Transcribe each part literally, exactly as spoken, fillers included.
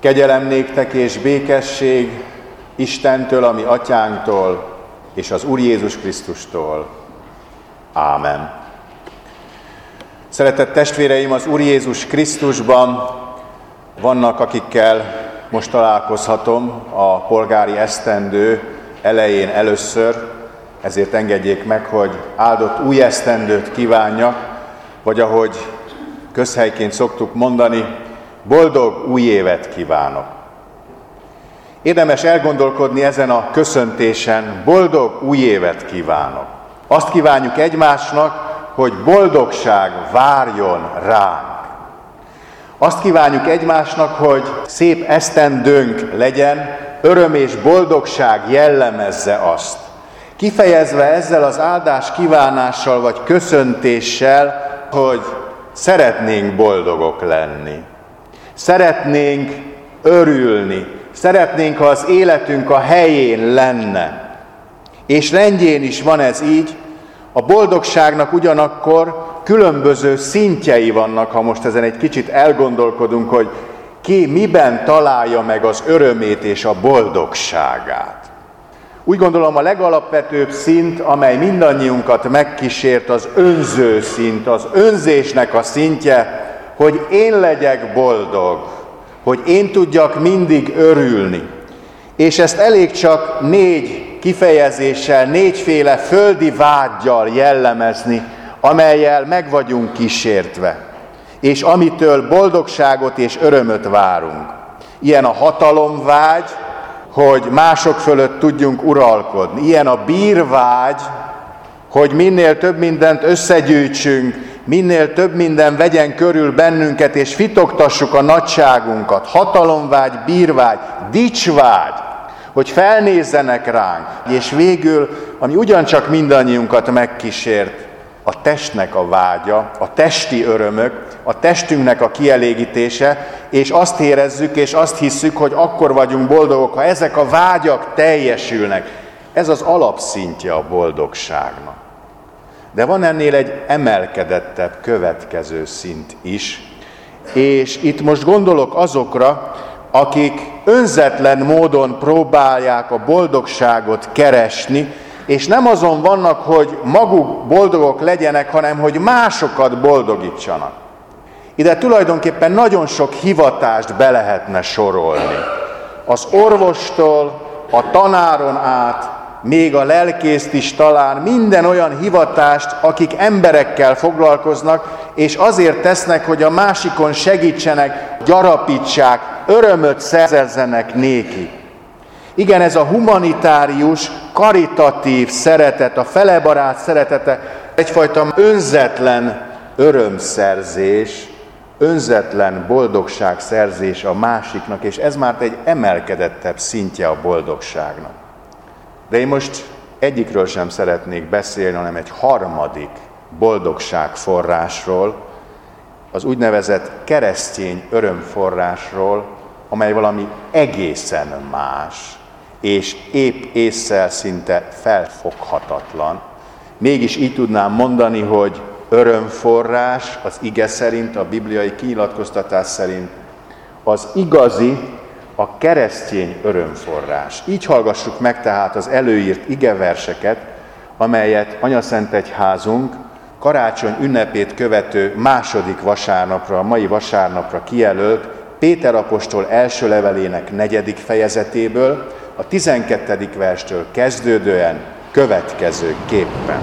Kegyelem néktek és békesség Istentől, a mi atyánktól, és az Úr Jézus Krisztustól. Ámen. Szeretett testvéreim, az Úr Jézus Krisztusban vannak, akikkel most találkozhatom a polgári esztendő elején először, ezért engedjék meg, hogy áldott új esztendőt kívánjak, vagy ahogy közhelyként szoktuk mondani, boldog új évet kívánok. Érdemes elgondolkodni ezen a köszöntésen, boldog új évet kívánok. Azt kívánjuk egymásnak, hogy boldogság várjon ránk. Azt kívánjuk egymásnak, hogy szép esztendőnk legyen, öröm és boldogság jellemezze azt. Kifejezve ezzel az áldás kívánással vagy köszöntéssel, hogy szeretnénk boldogok lenni. Szeretnénk örülni. Szeretnénk, ha az életünk a helyén lenne. És rendjén is van ez így. A boldogságnak ugyanakkor különböző szintjei vannak, ha most ezen egy kicsit elgondolkodunk, hogy ki miben találja meg az örömét és a boldogságát. Úgy gondolom, a legalapvetőbb szint, amely mindannyiunkat megkísért, az önző szint, az önzésnek a szintje, hogy én legyek boldog, hogy én tudjak mindig örülni. És ezt elég csak négy kifejezéssel, négyféle földi vággyal jellemezni, amellyel meg vagyunk kísértve, és amitől boldogságot és örömöt várunk. Ilyen a hatalomvágy, hogy mások fölött tudjunk uralkodni. Ilyen a bírvágy, hogy minél több mindent összegyűjtsünk, minél több minden vegyen körül bennünket, és fitoktassuk a nagyságunkat. Hatalomvágy, bírvágy, dicsvágy, hogy felnézzenek ránk. És végül, ami ugyancsak mindannyiunkat megkísért, a testnek a vágya, a testi örömök, a testünknek a kielégítése, és azt érezzük, és azt hisszük, hogy akkor vagyunk boldogok, ha ezek a vágyak teljesülnek. Ez az alapszintje a boldogságnak. De van ennél egy emelkedettebb, következő szint is, és itt most gondolok azokra, akik önzetlen módon próbálják a boldogságot keresni, és nem azon vannak, hogy maguk boldogok legyenek, hanem hogy másokat boldogítsanak. Ide tulajdonképpen nagyon sok hivatást be lehetne sorolni. Az orvostól, a tanáron át, még a lelkészt is talán, minden olyan hivatást, akik emberekkel foglalkoznak, és azért tesznek, hogy a másikon segítsenek, gyarapítsák, örömöt szerezzenek néki. Igen, ez a humanitárius, karitatív szeretet, a felebarát szeretete, egyfajta önzetlen örömszerzés, önzetlen boldogságszerzés a másiknak, és ez már egy emelkedettebb szintje a boldogságnak. De én most egyikről sem szeretnék beszélni, hanem egy harmadik boldogságforrásról, az úgynevezett keresztény örömforrásról, amely valami egészen más, és épp ésszel szinte felfoghatatlan. Mégis így tudnám mondani, hogy örömforrás az ige szerint, a bibliai kinyilatkoztatás szerint az igazi, a keresztény örömforrás. Így hallgassuk meg tehát az előírt igeverseket, amelyet Anyaszentegyházunk karácsony ünnepét követő második vasárnapra, a mai vasárnapra kijelölt Péter apostol első levelének negyedik fejezetéből, a tizenkettedik verstől kezdődően következőképpen.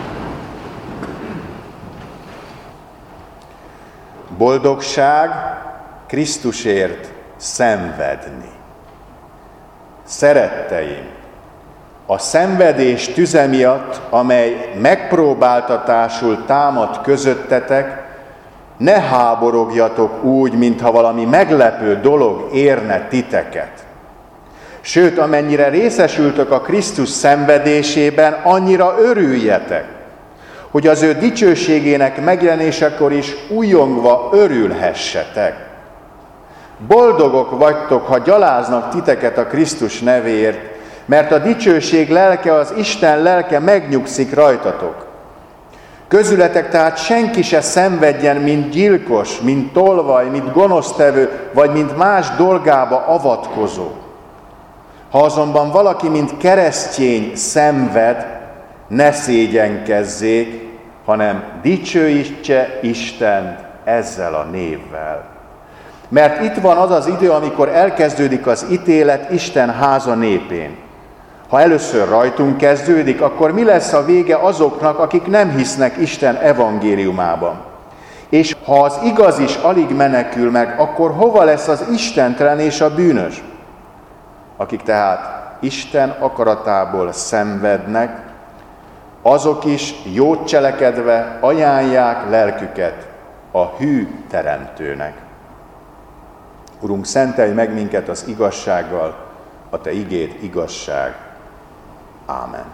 Boldogság Krisztusért szenvedni. Szeretteim, a szenvedés tüze miatt, amely megpróbáltatásul támad közöttetek, ne háborogjatok úgy, mintha valami meglepő dolog érne titeket. Sőt, amennyire részesültök a Krisztus szenvedésében, annyira örüljetek, hogy az ő dicsőségének megjelenésekor is újongva örülhessetek. Boldogok vagytok, ha gyaláznak titeket a Krisztus nevéért, mert a dicsőség lelke, az Isten lelke megnyugszik rajtatok. Közületek tehát senki se szenvedjen, mint gyilkos, mint tolvaj, mint gonosztevő, vagy mint más dolgába avatkozó. Ha azonban valaki, mint keresztény szenved, ne szégyenkezzék, hanem dicsőítse Istent ezzel a névvel. Mert itt van az az idő, amikor elkezdődik az ítélet Isten háza népén. Ha először rajtunk kezdődik, akkor mi lesz a vége azoknak, akik nem hisznek Isten evangéliumában? És ha az igaz is alig menekül meg, akkor hova lesz az istentelen és a bűnös? Akik tehát Isten akaratából szenvednek, azok is jót cselekedve ajánlják lelküket a hű teremtőnek. Urunk, szentelj meg minket az igazsággal, a Te igéd igazság. Ámen.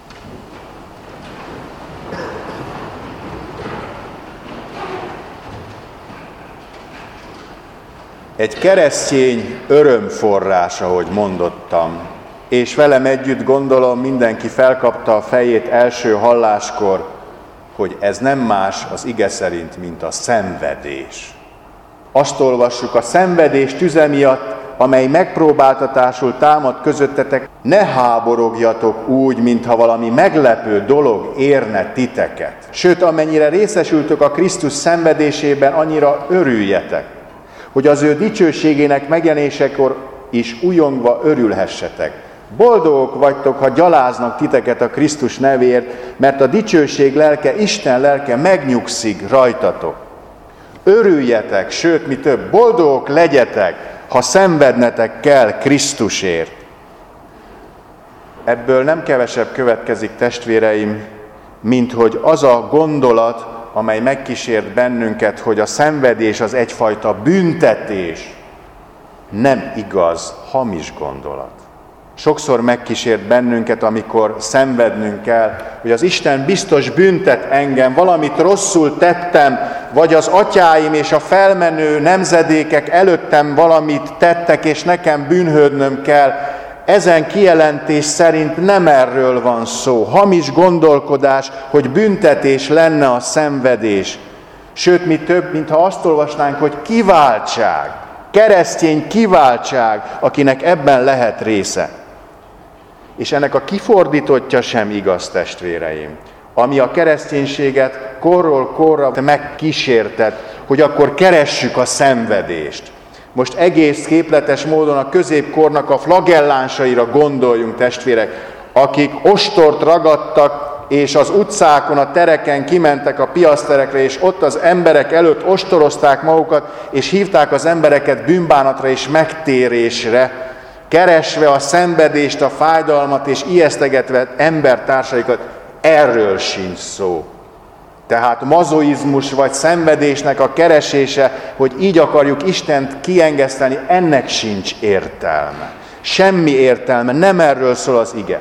Egy keresztény örömforrás, ahogy mondottam, és velem együtt gondolom mindenki felkapta a fejét első halláskor, hogy ez nem más az ige szerint, mint a szenvedés. Azt olvassuk, a szenvedés tüze miatt, amely megpróbáltatásul támad közöttetek, ne háborogjatok úgy, mintha valami meglepő dolog érne titeket. Sőt, amennyire részesültök a Krisztus szenvedésében, annyira örüljetek, hogy az ő dicsőségének megjelenésekor is újongva örülhessetek. Boldogok vagytok, ha gyaláznak titeket a Krisztus nevéért, mert a dicsőség lelke, Isten lelke megnyugszik rajtatok. Örüljetek, sőt, mi több, boldogok legyetek, ha szenvednetek kell Krisztusért. Ebből nem kevesebb következik, testvéreim, mint hogy az a gondolat, amely megkísért bennünket, hogy a szenvedés az egyfajta büntetés, nem igaz, hamis gondolat. Sokszor megkísért bennünket, amikor szenvednünk kell, hogy az Isten biztos büntet engem, valamit rosszul tettem, vagy az atyáim és a felmenő nemzedékek előttem valamit tettek, és nekem bűnhődnöm kell. Ezen kijelentés szerint nem erről van szó. Hamis gondolkodás, hogy büntetés lenne a szenvedés. Sőt, mi több, mintha azt olvasnánk, hogy kiváltság, keresztény kiváltság, akinek ebben lehet része. És ennek a kifordítottja sem igaz, testvéreim. Ami a kereszténységet korról korra megkísértett, hogy akkor keressük a szenvedést. Most egész képletes módon a középkornak a flagellánsaira gondoljunk, testvérek, akik ostort ragadtak, és az utcákon, a tereken kimentek a piaszterekre, és ott az emberek előtt ostorozták magukat, és hívták az embereket bűnbánatra és megtérésre, keresve a szenvedést, a fájdalmat, és ijesztegetve embertársaikat. Erről sincs szó. Tehát mazoizmus vagy szenvedésnek a keresése, hogy így akarjuk Istent kiengeszteni, ennek sincs értelme. Semmi értelme, nem erről szól az ige.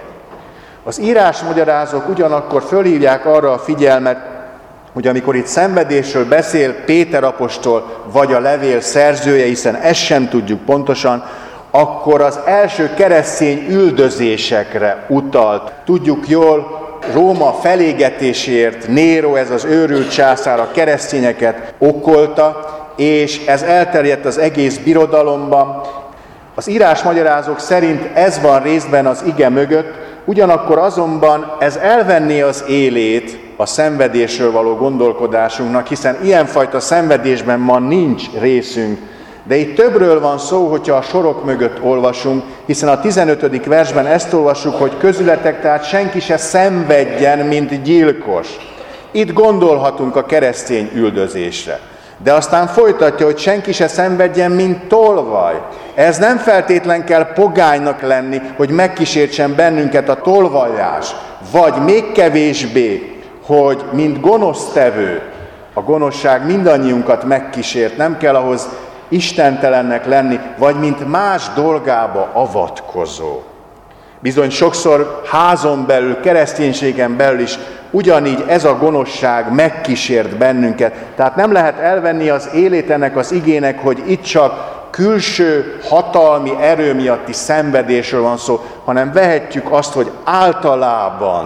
Az írásmagyarázók ugyanakkor fölhívják arra a figyelmet, hogy amikor itt szenvedésről beszél Péter apostol, vagy a levél szerzője, hiszen ezt sem tudjuk pontosan, akkor az első keresztény üldözésekre utalt. Tudjuk jól, Róma felégetésért Néró, ez az őrült császár, a keresztényeket okolta, és ez elterjedt az egész birodalomban. Az írásmagyarázók szerint ez van részben az ige mögött, ugyanakkor azonban ez elvenné az élét a szenvedésről való gondolkodásunknak, hiszen ilyenfajta szenvedésben ma nincs részünk. De itt többről van szó, hogyha a sorok mögött olvasunk, hiszen a tizenötödik versben ezt olvassuk, hogy közületek, tehát senki se szenvedjen, mint gyilkos. Itt gondolhatunk a keresztény üldözésre. De aztán folytatja, hogy senki se szenvedjen, mint tolvaj. Ez nem feltétlen kell pogánynak lenni, hogy megkísértsen bennünket a tolvajás, vagy még kevésbé, hogy mint gonosztevő. A gonoszság mindannyiunkat megkísért, nem kell ahhoz istentelennek lenni, vagy mint más dolgába avatkozó. Bizony sokszor házon belül, kereszténységen belül is ugyanígy ez a gonoszság megkísért bennünket. Tehát nem lehet elvenni az élét ennek az igének, hogy itt csak külső hatalmi erő miatti szenvedésről van szó, hanem vehetjük azt, hogy általában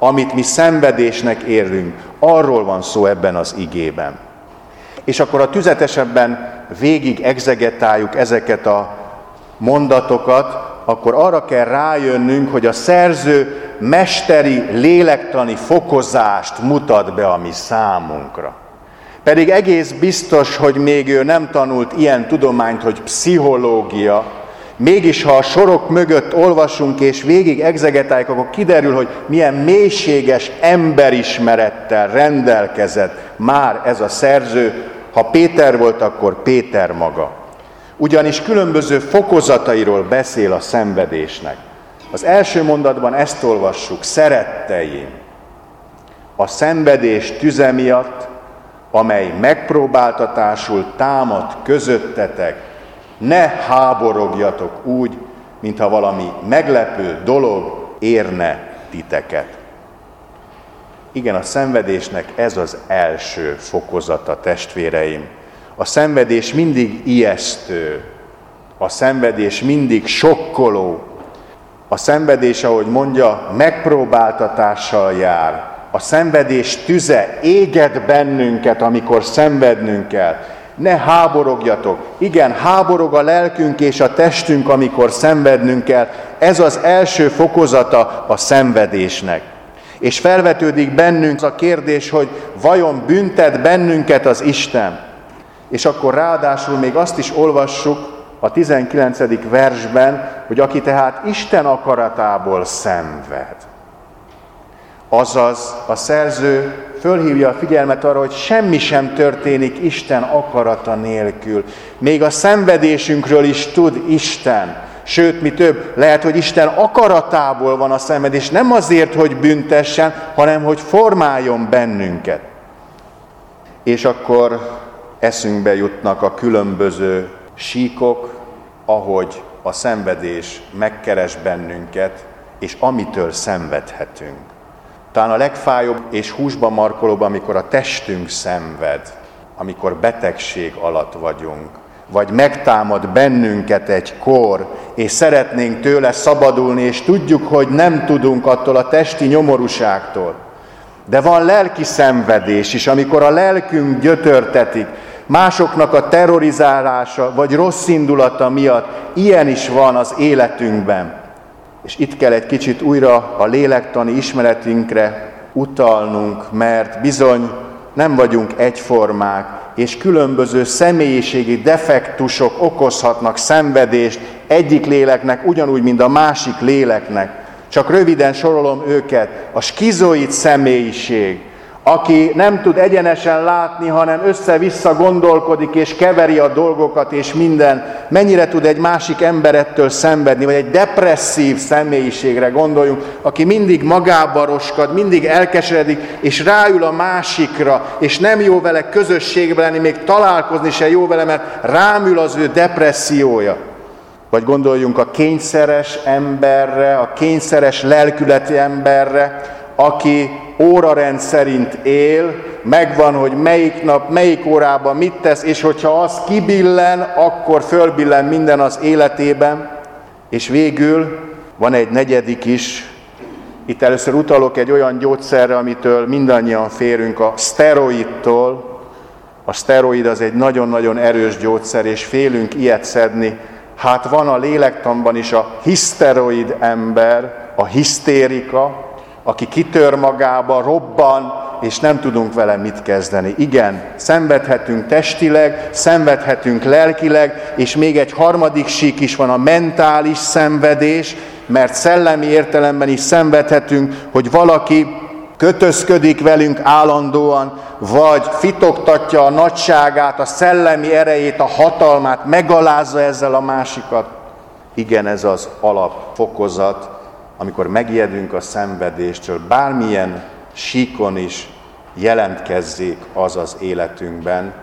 amit mi szenvedésnek érünk. Arról van szó ebben az igében. És akkor a tüzetesebben végig egzegetáljuk ezeket a mondatokat, akkor arra kell rájönnünk, hogy a szerző mesteri, lélektani fokozást mutat be a mi számunkra. Pedig egész biztos, hogy még ő nem tanult ilyen tudományt, hogy pszichológia, mégis ha a sorok mögött olvasunk és végig egzegetáljuk, akkor kiderül, hogy milyen mélységes emberismerettel rendelkezett már ez a szerző. Ha Péter volt, akkor Péter maga. Ugyanis különböző fokozatairól beszél a szenvedésnek. Az első mondatban ezt olvassuk: szeretteim, a szenvedés tüze miatt, amely megpróbáltatásul támad közöttetek, ne háborogjatok úgy, mintha valami meglepő dolog érne titeket. Igen, a szenvedésnek ez az első fokozata, testvéreim. A szenvedés mindig ijesztő, a szenvedés mindig sokkoló, a szenvedés, ahogy mondja, megpróbáltatással jár. A szenvedés tüze éget bennünket, amikor szenvednünk kell. Ne háborogjatok. Igen, háborog a lelkünk és a testünk, amikor szenvednünk kell. Ez az első fokozata a szenvedésnek. És felvetődik bennünk a kérdés, hogy vajon büntet bennünket az Isten? És akkor ráadásul még azt is olvassuk a tizenkilencedik versben, hogy aki tehát Isten akaratából szenved. Azaz a szerző fölhívja a figyelmet arra, hogy semmi sem történik Isten akarata nélkül. Még a szenvedésünkről is tud Isten. Sőt, mi több, lehet, hogy Isten akaratából van a szenvedés, nem azért, hogy büntessen, hanem hogy formáljon bennünket. És akkor eszünkbe jutnak a különböző síkok, ahogy a szenvedés megkeres bennünket, és amitől szenvedhetünk. Talán a legfájóbb és húsba markolóbb, amikor a testünk szenved, amikor betegség alatt vagyunk, vagy megtámad bennünket egy kor, és szeretnénk tőle szabadulni, és tudjuk, hogy nem tudunk attól a testi nyomorúságtól. De van lelki szenvedés is, amikor a lelkünk gyötörtetik, másoknak a terrorizálása, vagy rossz indulata miatt, ilyen is van az életünkben. És itt kell egy kicsit újra a lélektani ismeretünkre utalnunk, mert bizony nem vagyunk egyformák, és különböző személyiségi defektusok okozhatnak szenvedést egyik léleknek, ugyanúgy, mint a másik léleknek. Csak röviden sorolom őket. A skizoid személyiség, aki nem tud egyenesen látni, hanem össze-vissza gondolkodik, és keveri a dolgokat, és minden. Mennyire tud egy másik ember ettől szenvedni, vagy egy depresszív személyiségre gondoljunk, aki mindig magába roskad, mindig elkeseredik, és ráül a másikra, és nem jó vele közösségben lenni, még találkozni se jó vele, mert rámül az ő depressziója. Vagy gondoljunk a kényszeres emberre, a kényszeres lelkületi emberre, aki órarend szerint él, megvan, hogy melyik nap, melyik órában mit tesz, és hogyha az kibillen, akkor fölbillen minden az életében. És végül van egy negyedik is, itt először utalok egy olyan gyógyszerre, amitől mindannyian félünk, a szteroidtól. A szteroid az egy nagyon-nagyon erős gyógyszer, és félünk ilyet szedni. Hát van a lélektanban is a hiszteroid ember, a hisztérika, aki kitör magába, robban, és nem tudunk vele mit kezdeni. Igen, szenvedhetünk testileg, szenvedhetünk lelkileg, és még egy harmadik sík is van, a mentális szenvedés, mert szellemi értelemben is szenvedhetünk, hogy valaki kötözködik velünk állandóan, vagy fitoktatja a nagyságát, a szellemi erejét, a hatalmát, megalázza ezzel a másikat. Igen, ez az alapfokozat, amikor megijedünk a szenvedéstől, bármilyen síkon is jelentkezzék az az életünkben,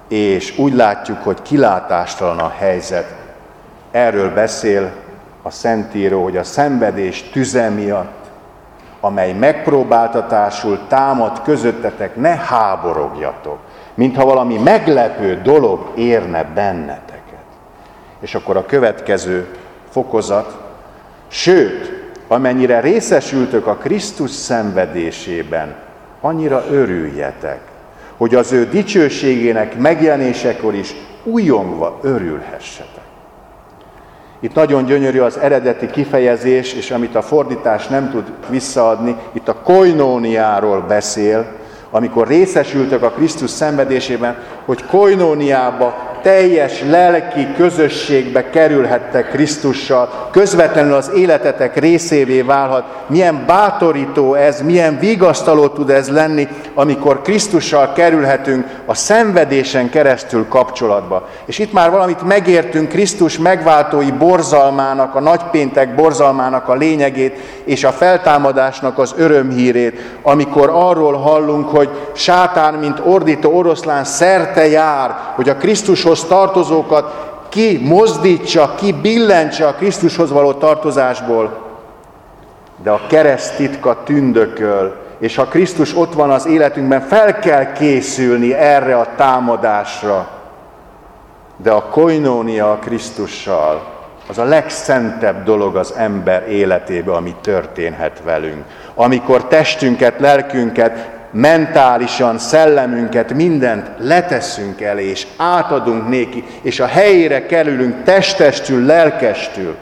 és úgy látjuk, hogy kilátástalan a helyzet. Erről beszél a Szentíró, hogy a szenvedés tüze miatt, amely megpróbáltatásul támad közöttetek, ne háborogjatok, mintha valami meglepő dolog érne benneteket. És akkor a következő fokozat, sőt, amennyire részesültök a Krisztus szenvedésében, annyira örüljetek, hogy az ő dicsőségének megjelenésekor is újongva örülhessetek. Itt nagyon gyönyörű az eredeti kifejezés, és amit a fordítás nem tud visszaadni, itt a koinóniáról beszél, amikor részesültök a Krisztus szenvedésében, hogy koinóniába, teljes lelki közösségbe kerülhettek Krisztussal, közvetlenül az életetek részévé válhat. Milyen bátorító ez, milyen vigasztaló tud ez lenni, amikor Krisztussal kerülhetünk a szenvedésen keresztül kapcsolatba. És itt már valamit megértünk Krisztus megváltói borzalmának, a nagypéntek borzalmának a lényegét, és a feltámadásnak az örömhírét, amikor arról hallunk, hogy sátán, mint ordító oroszlán szerte jár, hogy a Krisztushoz tartozókat ki mozdítsa, ki billentse a Krisztushoz való tartozásból. De a kereszt titka tündököl, és ha Krisztus ott van az életünkben, fel kell készülni erre a támadásra. De a koinónia a Krisztussal az a legszentebb dolog az ember életében, ami történhet velünk. Amikor testünket, lelkünket, mentálisan, szellemünket, mindent leteszünk elé, és átadunk néki, és a helyére kerülünk testestül, lelkestül.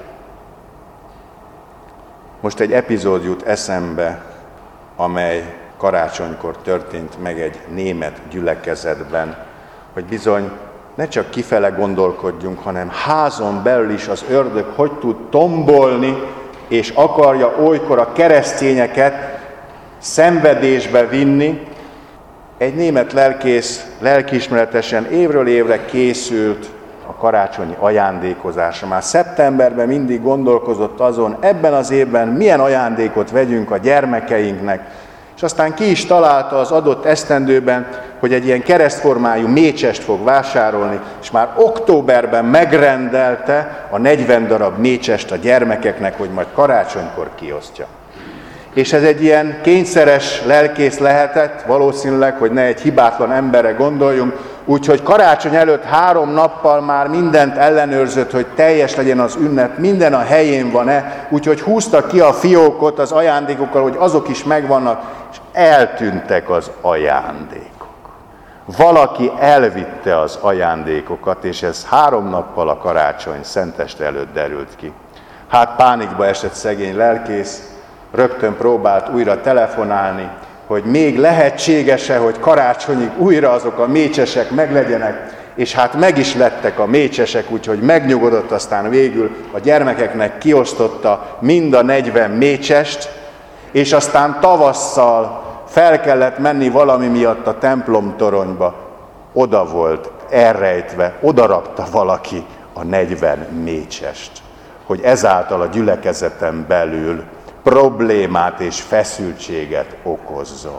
Most egy epizód jut eszembe, amely karácsonykor történt meg egy német gyülekezetben, hogy bizony ne csak kifele gondolkodjunk, hanem házon belül is az ördög hogy tud tombolni, és akarja olykor a keresztényeket szenvedésbe vinni. Egy német lelkész lelkiismeretesen évről évre készült a karácsonyi ajándékozásra. Már szeptemberben mindig gondolkozott azon, ebben az évben milyen ajándékot vegyünk a gyermekeinknek, és aztán ki is találta az adott esztendőben, hogy egy ilyen keresztformájú mécsest fog vásárolni, és már októberben megrendelte a negyven darab mécsest a gyermekeknek, hogy majd karácsonykor kiosztja. És ez egy ilyen kényszeres lelkész lehetett, valószínűleg, hogy ne egy hibátlan emberre gondoljunk, úgyhogy karácsony előtt három nappal már mindent ellenőrzött, hogy teljes legyen az ünnep, minden a helyén van-e, úgyhogy húzta ki a fiókot az ajándékokkal, hogy azok is megvannak, és eltűntek az ajándékok. Valaki elvitte az ajándékokat, és ez három nappal a karácsony szenteste előtt derült ki. Hát pánikba esett szegény lelkész, rögtön próbált újra telefonálni, hogy még lehetséges-e, hogy karácsonyig újra azok a mécsesek meglegyenek, és hát meg is lettek a mécsesek, úgyhogy megnyugodott, aztán végül a gyermekeknek kiosztotta mind a negyven mécsest, és aztán tavasszal fel kellett menni valami miatt a templomtoronyba. Oda volt elrejtve, odarakta valaki a negyven mécsest, hogy ezáltal a gyülekezeten belül problémát és feszültséget okozzon.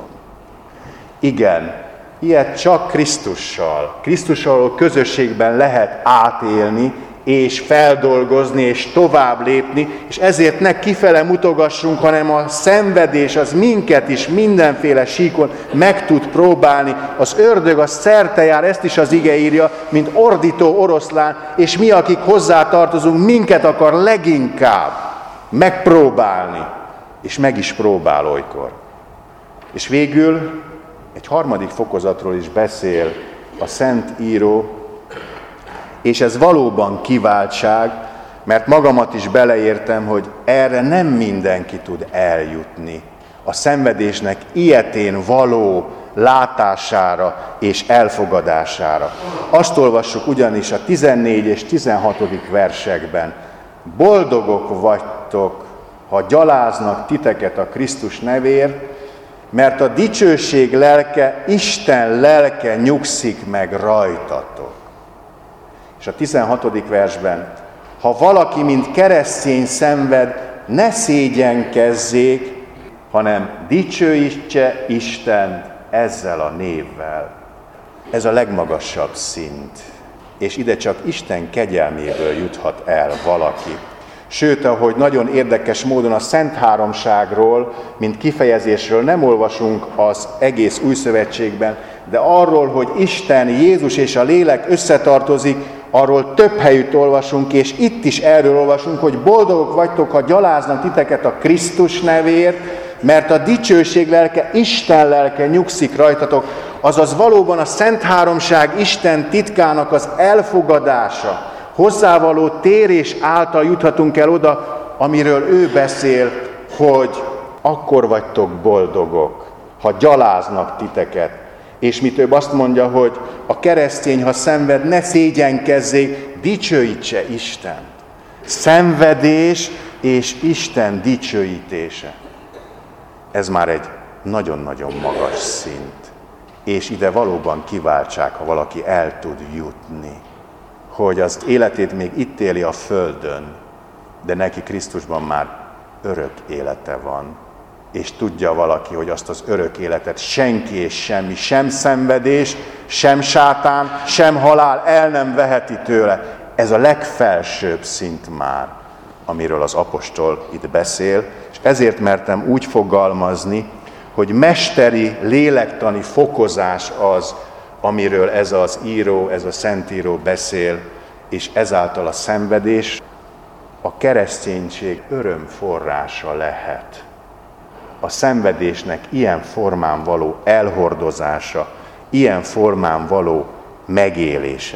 Igen, ilyet csak Krisztussal, Krisztussal közösségben lehet átélni, és feldolgozni, és tovább lépni, és ezért ne kifele mutogassunk, hanem a szenvedés az minket is mindenféle síkon meg tud próbálni. Az ördög az szerte jár, ezt is az ige írja, mint ordító oroszlán, és mi, akik hozzá tartozunk, minket akar leginkább megpróbálni, és meg is próbál olykor. És végül egy harmadik fokozatról is beszél a Szent Író, és ez valóban kiváltság, mert magamat is beleértem, hogy erre nem mindenki tud eljutni. A szenvedésnek ilyetén való látására és elfogadására. Azt olvassuk ugyanis a tizennégy és tizenhatodik versekben. Boldogok vagytok, ha gyaláznak titeket a Krisztus nevéért, mert a dicsőség lelke, Isten lelke nyugszik meg rajtatok. És a tizenhatodik versben, ha valaki, mint keresztény szenved, ne szégyenkezzék, hanem dicsőítse Istent ezzel a névvel. Ez a legmagasabb szint, és ide csak Isten kegyelméből juthat el valaki. Sőt, ahogy nagyon érdekes módon a Szent Háromságról, mint kifejezésről nem olvasunk az egész Új Szövetségben, de arról, hogy Isten, Jézus és a Lélek összetartozik, arról több helyütt olvasunk, és itt is erről olvasunk, hogy boldogok vagytok, ha gyaláznak titeket a Krisztus nevéért, mert a dicsőség lelke, Isten lelke nyugszik rajtatok, azaz valóban a Szent Háromság Isten titkának az elfogadása, hozzávaló térés által juthatunk el oda, amiről ő beszél, hogy akkor vagytok boldogok, ha gyaláznak titeket. És mi több azt mondja, hogy a keresztény, ha szenved, ne szégyenkezzék, dicsőítse Istent. Szenvedés és Isten dicsőítése. Ez már egy nagyon-nagyon magas szint. És ide valóban kiváltság, ha valaki el tud jutni, hogy az életét még itt éli a földön, de neki Krisztusban már örök élete van. És tudja valaki, hogy azt az örök életet senki és semmi, sem szenvedés, sem sátán, sem halál el nem veheti tőle. Ez a legfelsőbb szint már, amiről az apostol itt beszél, és ezért mertem úgy fogalmazni, hogy mesteri, lélektani fokozás az, amiről ez az író, ez a szentíró beszél, és ezáltal a szenvedés a kereszténység örömforrása lehet. A szenvedésnek ilyen formán való elhordozása, ilyen formán való megélése.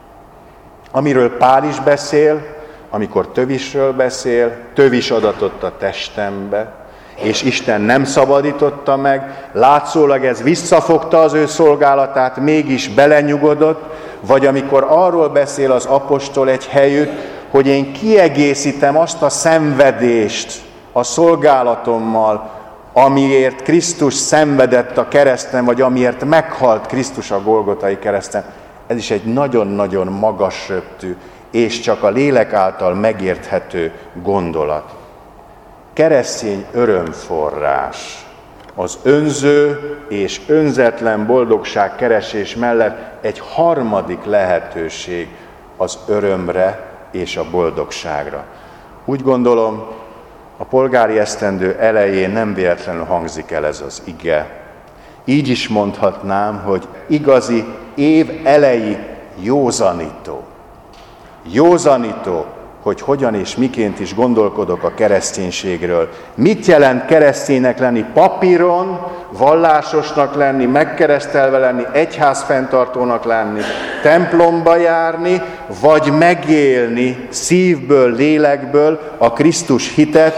Amiről Pál is beszél, amikor tövisről beszél, tövis adatott a testembe, és Isten nem szabadította meg, látszólag ez visszafogta az ő szolgálatát, mégis belenyugodott, vagy amikor arról beszél az apostol egy helyütt, hogy én kiegészítem azt a szenvedést a szolgálatommal, amiért Krisztus szenvedett a kereszten, vagy amiért meghalt Krisztus a Golgotai kereszten. Ez is egy nagyon-nagyon magas röptű, és csak a lélek által megérthető gondolat. Keresztény örömforrás, az önző és önzetlen boldogság keresés mellett egy harmadik lehetőség az örömre és a boldogságra. Úgy gondolom, a polgári esztendő elején nem véletlenül hangzik el ez az ige. Így is mondhatnám, hogy igazi év elejé józanító. Józanító, hogy hogyan és miként is gondolkodok a kereszténységről. Mit jelent kereszténynek lenni papíron, vallásosnak lenni, megkeresztelve lenni, egyházfenntartónak lenni, templomba járni, vagy megélni szívből, lélekből a Krisztus hitet.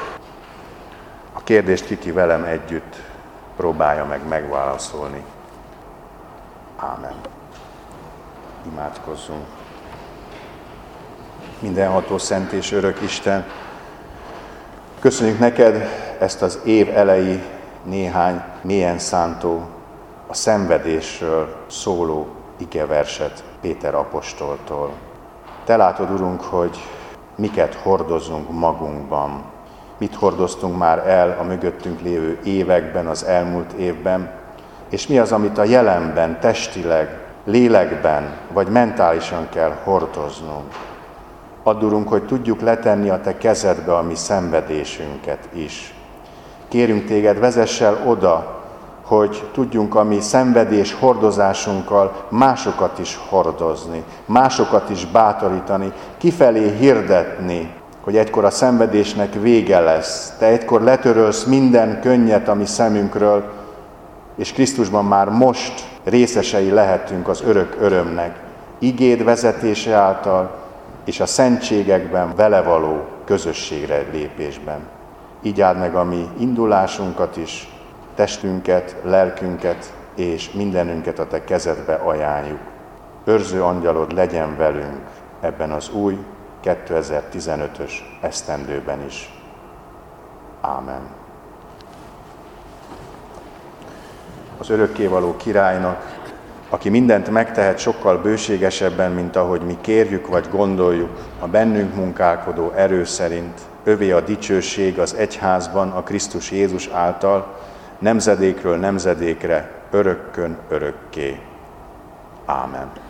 A kérdést kiki velem együtt próbálja meg megválaszolni. Ámen. Imádkozzunk. Mindenható, szent és örök Isten, köszönjük neked ezt az év elejé néhány mélyen szántó, a szenvedésről szóló igeverset Péter apostoltól. Te látod, Urunk, hogy miket hordozunk magunkban, mit hordoztunk már el a mögöttünk lévő években, az elmúlt évben, és mi az, amit a jelenben, testileg, lélekben vagy mentálisan kell hordoznunk. Add, Urunk, hogy tudjuk letenni a Te kezedbe a mi szenvedésünket is. Kérünk Téged, vezess el oda, hogy tudjunk a mi szenvedés hordozásunkkal másokat is hordozni, másokat is bátorítani, kifelé hirdetni, hogy egykor a szenvedésnek vége lesz. Te egykor letörölsz minden könnyet a mi szemünkről, és Krisztusban már most részesei lehetünk az örök örömnek, igéd vezetése által, és a szentségekben vele való közösségre lépésben. Így áld meg a mi indulásunkat is, testünket, lelkünket és mindenünket a Te kezedbe ajánljuk. Őrző angyalod legyen velünk ebben az új kétezer-tizenötös esztendőben is. Ámen. Az örökkévaló királynak, aki mindent megtehet sokkal bőségesebben, mint ahogy mi kérjük vagy gondoljuk, a bennünk munkálkodó erő szerint, övé a dicsőség az egyházban a Krisztus Jézus által, nemzedékről nemzedékre, örökkön örökké. Ámen.